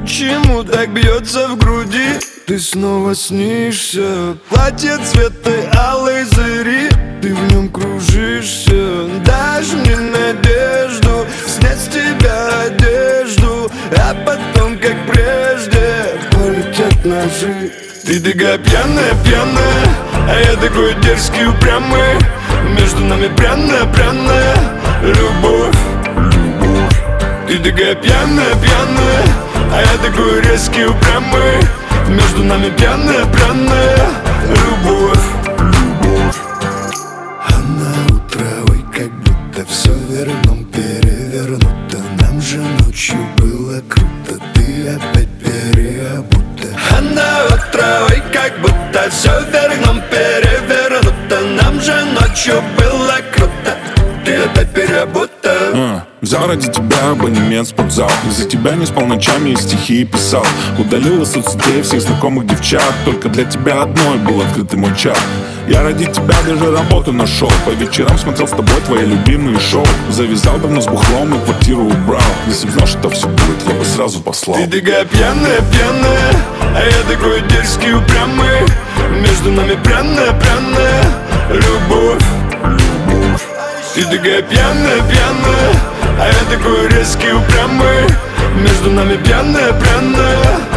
Почему так бьется в груди? Ты снова снишься. Платье цвета алой зари, ты в нем кружишься. Дашь мне надежду снять с тебя одежду, а потом, как прежде, полетят ножи. Ты такая пьяная, пьяная, а я такой дерзкий, упрямый. Между нами пряная, пряная любовь. Ты такая пьяная, пьяная, а я такой резкий, упрямый. Между нами пьяная, пряная любовь. А на утро, ой, как будто все верном перевернуто. Нам же ночью было круто, ты опять переобута. А на утро, ой, как будто все верном перевернуто. Нам же ночью было круто, ты опять переобута. Взял ради тебя абонемент в спортзал. Из-за тебя не спал ночами и стихи писал. Удалил из соцсетей всех знакомых девчат. Только для тебя одной был открытый мой чат. Я ради тебя даже работу нашел. По вечерам смотрел с тобой твои любимые шоу. Завязал давно с бухлом и квартиру убрал. Если б знал, что все будет, я бы сразу послал. Ты такая пьяная, пьяная, а я такой дерзкий, упрямый. Между нами пряная, пряная любовь. Ты такая пьяная, пьяная, а я такой резкий, упрямый. Между нами пьяная, пряная